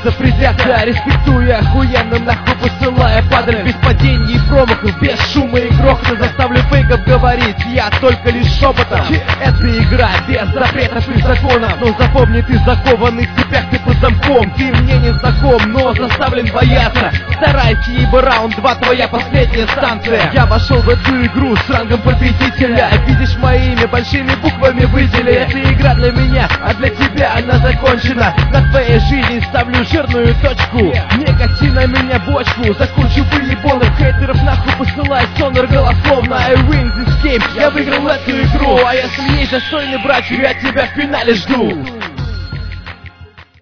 придется презряться, респектуя охуенным, нахуй посылая падаль без падений и промахов, без шума и грохота. Заставлю фейков говорить, я только лишь шепотом. Это игра без запретов и законов, но запомни, ты закованный в цепях, ты под замком. Ты мне не знаком, но заставлен бояться. Старайся, ибо раунд 2 твоя последняя станция. Я вошел в эту игру с рангом победителя. Видишь, моими большими буквами выдели. Эта игра для меня, а для тебя она закончена. На твоей жизни ставлю жирную точку. Не кати на меня бочку, закончу выебонных хейтеров, нахуй посылай сонор голословно. I win this game, я выиграл эту игру. А если есть достойный брат, я тебя в финале жду.